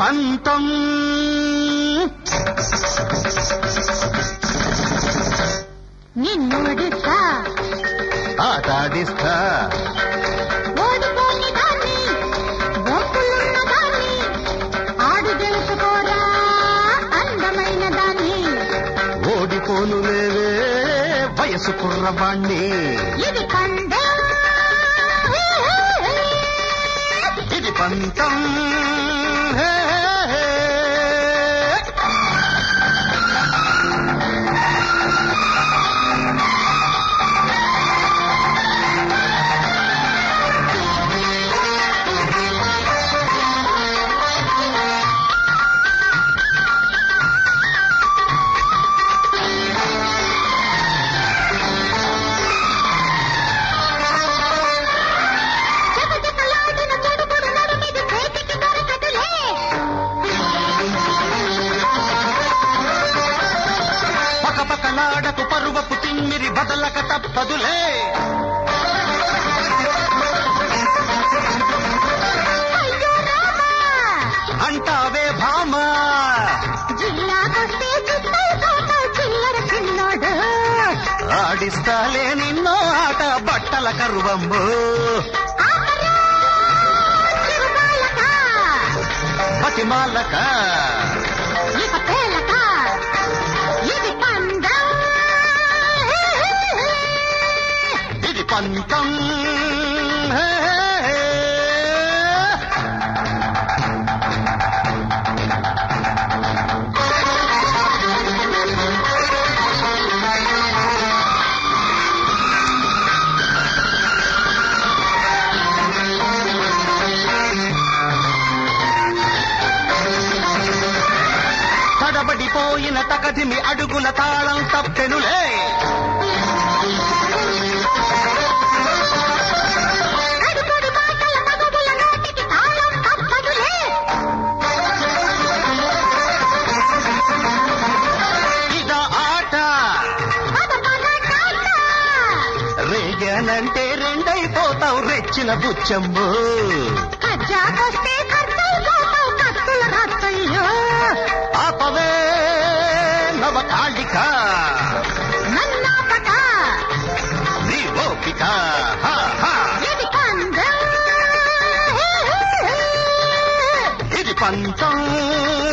పంతం నిన్నోడిస్తా ఆటాడిస్తా ఓడిపోని దాన్ని గొప్పలున్న దాన్ని ఆడి తెలుసుకోరా అందమైన దాన్ని ఓడిపోను లేవే వయసు కుర్రవాణ్ణి ఇది కండే ఇది పంతం పకపకలాడకు పరువపు తిమ్మిరి బదలక తప్పదులే అంటావే భామా జిల్లాకొస్తే చిల్లర చిన్నోడు ఆడిస్తాలే నిన్నో ఆట బట్టల కరువమ్ము బతిమాలక ఇక పేలక ఇది పందం ఇది పంతం తడబడిపోయిన తకదిమి అడుగుల తాళం తప్పెనులే అడుగుడు మాటల మగవుల నోటికి తాళం తప్పదులే ఇద ఆట పద పద టాట రేగానంటే రెండైపోతావు రెచ్చిన బుచ్చమ్ము కజ్జాకొస్తే ఖర్చయిపోతావు కత్తుల రత్తయ్యో ఆపవే నవకాళిక నన్నాపట నీ ఓపిక హా, హా. ఇది పందం ఇది పంతం